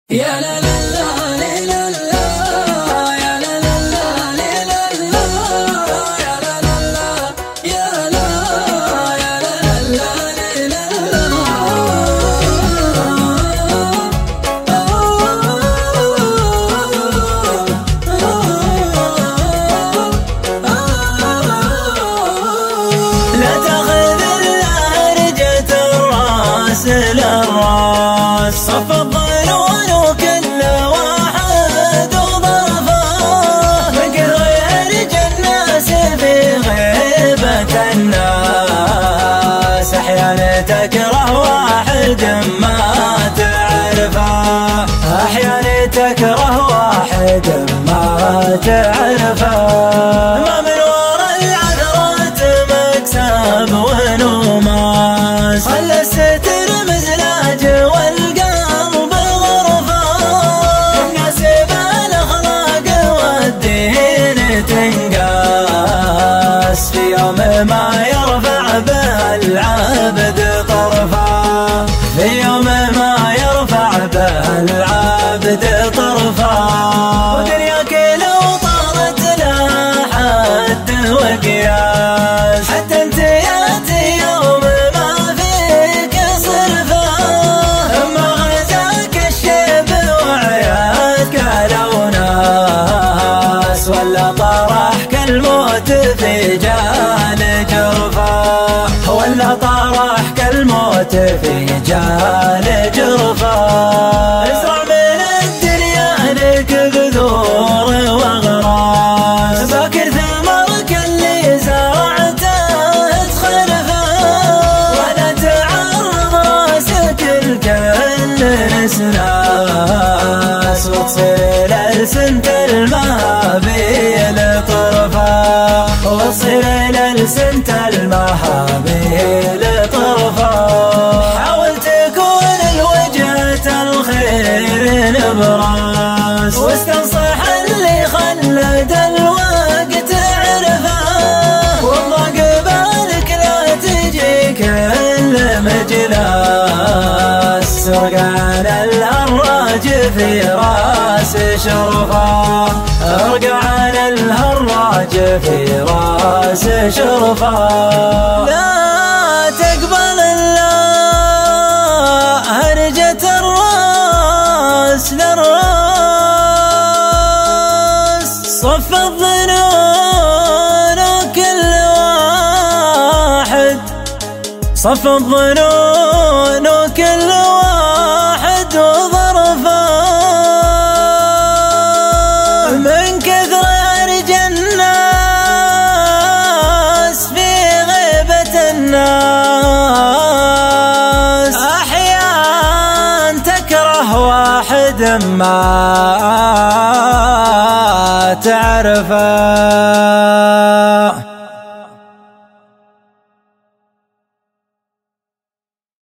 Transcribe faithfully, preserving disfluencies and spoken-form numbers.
يا لا لا لا لا لا يا لا لا لا لا لا يا لا لا لا يا لا يا لا لا لا لا تاخذ الهرجة الراس للراس صف الظنون وكل واحد وضرفه فقر يهرج الناس في غيبة الناس احيانا تكره واحد ما تعرفه احيانا تكره واحد ما تعرفه ما من وراء العذرات مكسب ونوماس خلى الستر مزلاج والقلب غرفه الناس بالاخلاق والدين تنقاس في يوم ما يرفع به العبد طرفه في يوم ما يرفع به العبد طرفه ودنياك لو طارت لا حد وقياس حتى انت ياتي يوم ما فيك صرفه اما غزاك الشيب وعيادك لو ناس ولا طرحك الموت في جال جرفه ولا طرحك الموت في جال جرفه ازرع من الدنيا لك بذور واغراس باكر ثمرك اللي زرعته تخلفه ولا تعرض راسك لكل نسناس وتصير لألسنة المهابيل طرفه وتصير لألسنة المهابيل طرفه حاول تكون الوجهة الخير نبراس واستنصح اللي خلد الوقت عرفه والله قبالك لا تجي كل مجلاس سرقان الهراج في راس شرفه ارقعان الهراج في راس شرفه لا تقبل الله هرجة الراس للراس صف الظنون وكل واحد صف الظنون وكل واحد وظرفه من كثر هرج الناس في غيبة الناس أحيان تكره واحد ما تعرفه.